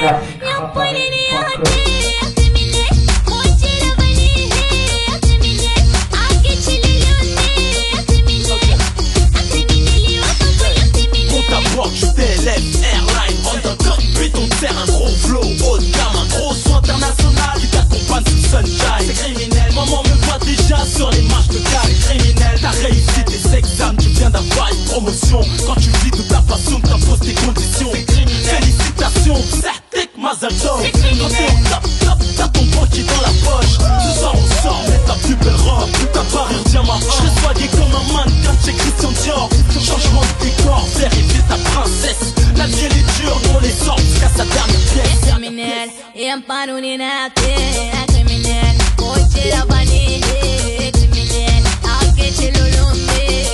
Quand tu vis de ta façon, t'imposes tes conditions. Félicitations, certes, Mazel Tov. Quand t'es au top, top, t'as ton banquier dans la poche. Ce soir on sort, mais ta plus belle robe, ta parure diamant. Je soigné comme un mannequin chez Christian Dior. Changement de décor, fais rêver ta princesse. La vie elle est dure, on les sort jusqu'à sa dernière pièce. Criminel, et un panoninate, criminel, coche la vanille, criminel, anche c'è l'olombe.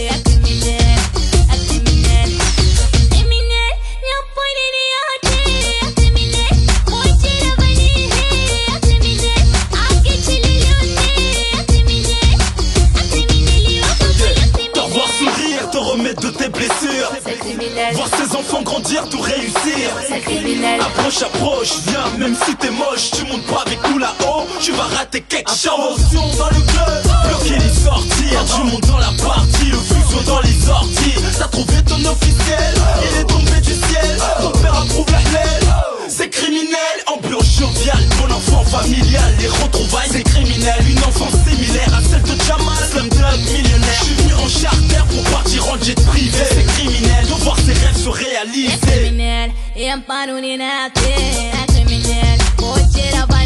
De tes blessures, voir ses enfants grandir, tout réussir. Approche, approche, viens, même si t'es moche, tu montes pas avec nous là-haut, tu vas rater quelque chose. Attention dans le club, bloquer les sorties, tu montes dans la partie, le fuseau dans les orties. T'as trouvé ton officiel, il est tombé du ciel, ton père approuve la halal. C'est criminel, ambiance joviale, mon enfant familial, les retrouvailles, c'est criminel. Une enfance similaire à celle de Jamal, Slumdog millionnaire. Je suis venu en charter pour partir en jet privé. C'est criminel de voir ses rêves se réaliser. C'est criminel, et un panoninate, criminel, coche la